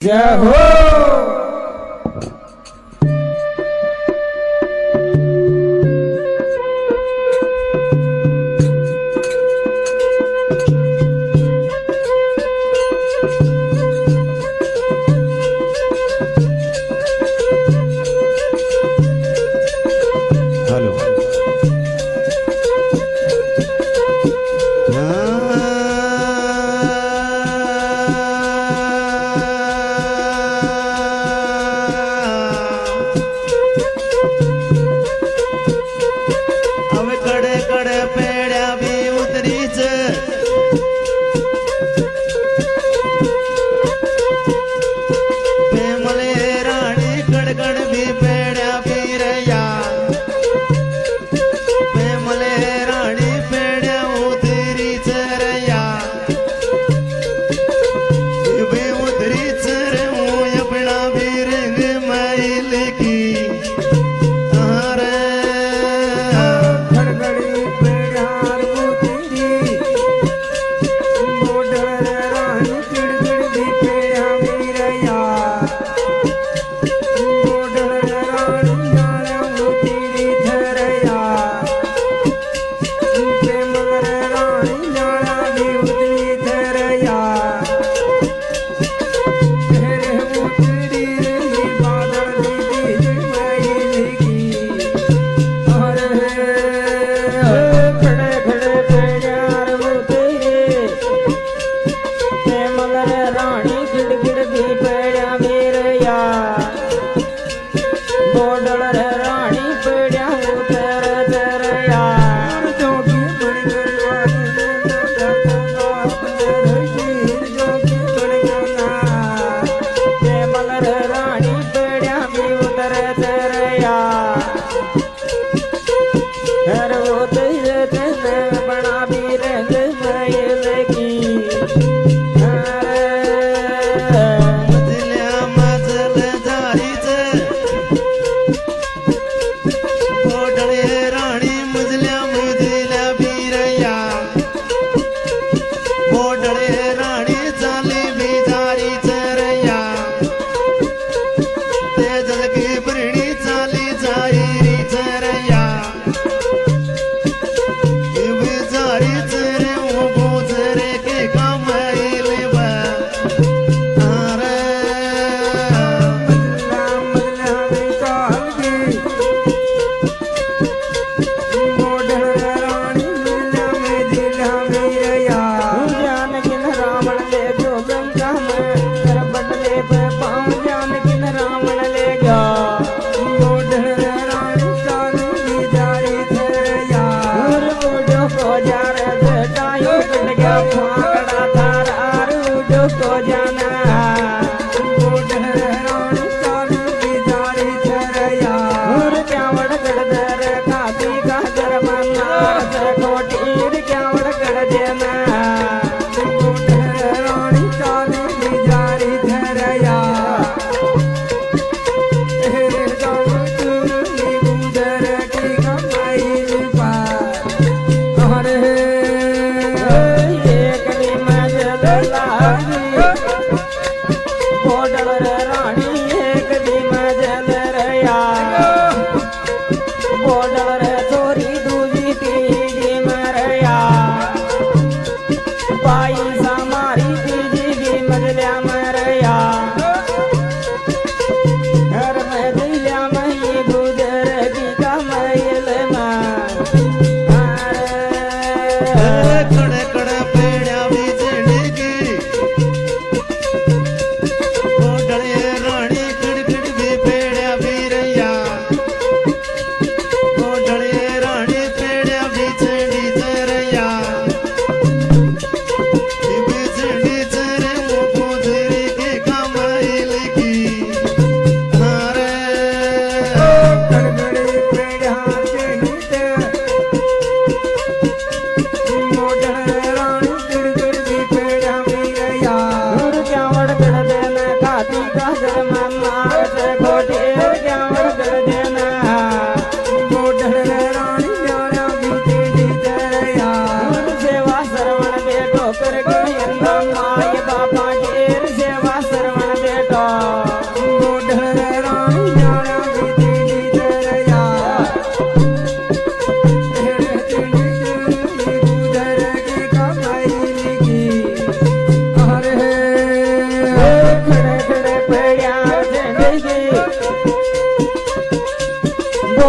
जय हो।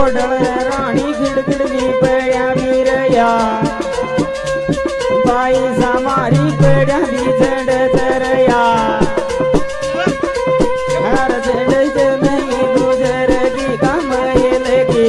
गोडल रानी खिड़खिड़ भी पेड़ा भी रया बाई समारी पेड़ा भी चढ़ चरया हर चढ़ से नहीं गुजर की कमैल की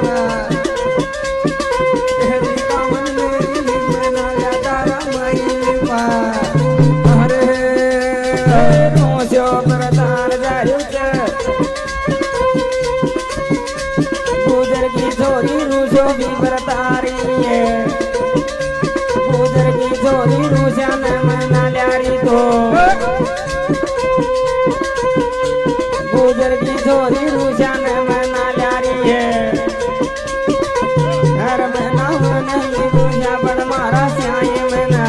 Bye. रूसो भी बरतारी है गुजर की छोरी रूसा न मना ल्यारी तो गुजर की छोरी रूसा न मना ल्यारी है हर मना नहीं बुझा बड़ मारा श्याई मना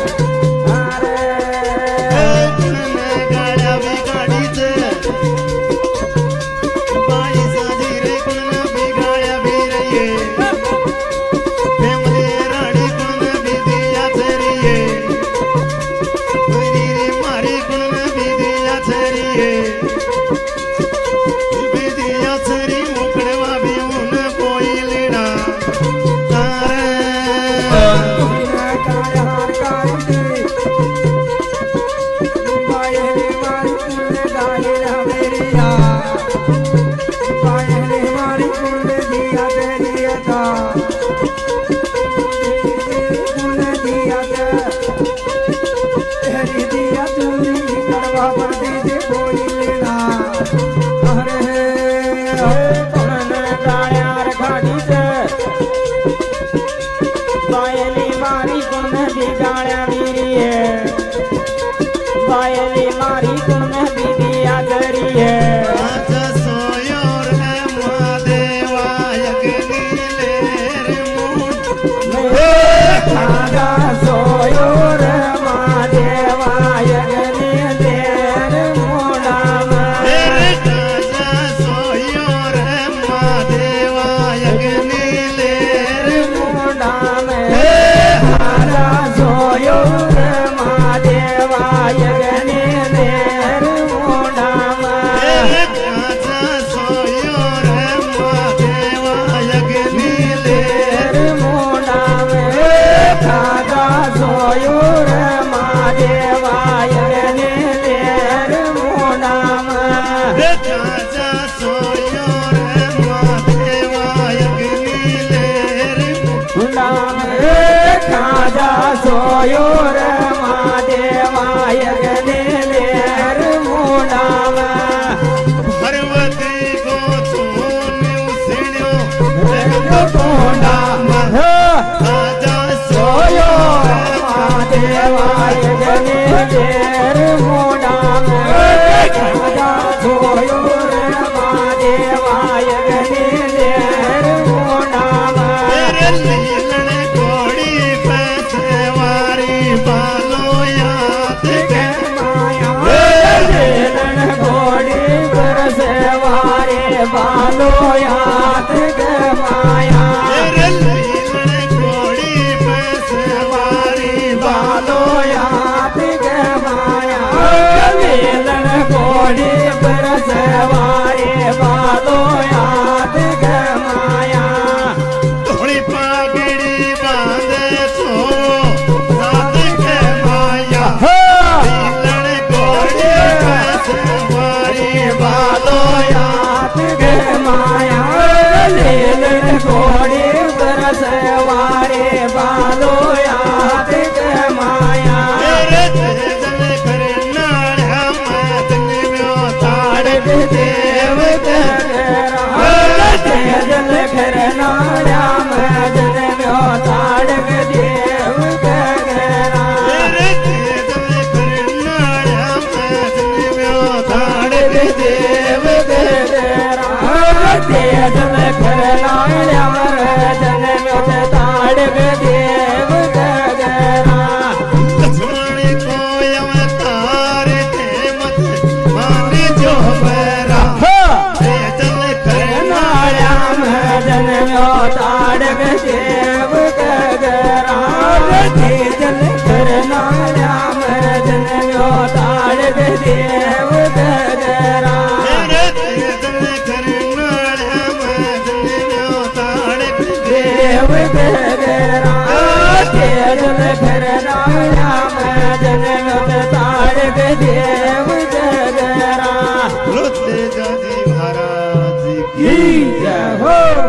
सोयोर महादेवाय गनेलेर मोडाम भरवती को चून्यो सिण्यो रंगो कोडाम आजा सोयोर महादेवाय गनेलेर मोडाम आजा सोयोर महादेवाय गनेलेर मोडाम बालो याद के माया लेलन घोड़ी पर सेवारे बालो याद के माया लेलन घोड़ी पर सेवारी बालो याद के माया लेलन घोड़ी पर सेवारे बालो याद के माया थोड़ी पागड़ी बांधे सो घोड़ी बरस वारे बालो याद के माया देव जल घर नाड़ा मजन म्यो ताड़क देव गरा देव गरा जल घर नाड़ा मजन म्यो ताड़क देव गरा लक्ष्मण को अवतार थे मत मान जो बरा जल कर नाड़ा मजन म्यो ताड़क देव गरा जल घर नाड़ा मजन म्यो ताड़क देव गरा देव गरा जल घर नाड़ा मजन म्यो ताड़क देव गरा रुत जाजी